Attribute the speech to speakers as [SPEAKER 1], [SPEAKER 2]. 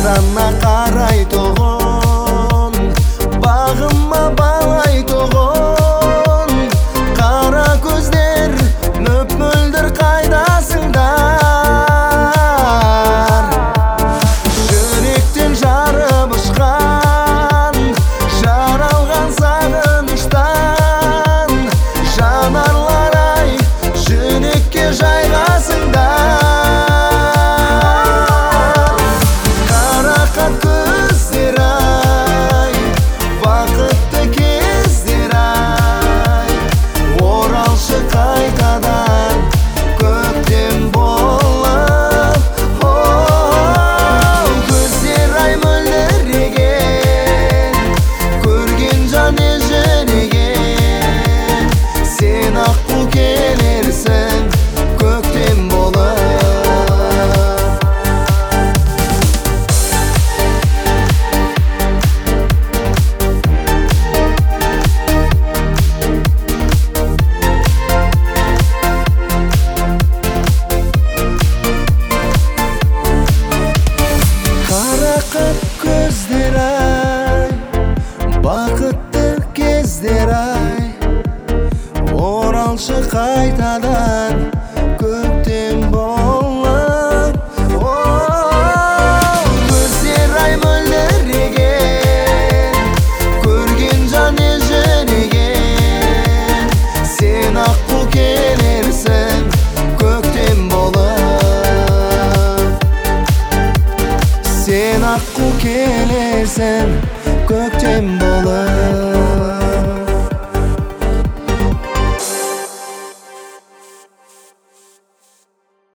[SPEAKER 1] Қайрана қарай тұғын, бағыма балай тұғын. Қара көздер мөп-мөлдір қайдасыңдар? Жүректен жарып ұшқан, жаралған сағыныштан. Жанарлар-ай, жүрекке жайғасыңдар. Көздер-ай, бақытты кездер-ай, оралшы қайтадан көктем болып. Көздер-ай мөлдіреген, көрген жан ежіреген. Сен аққу келерсің көктем болып. Сен аққу келерсің көктем болып.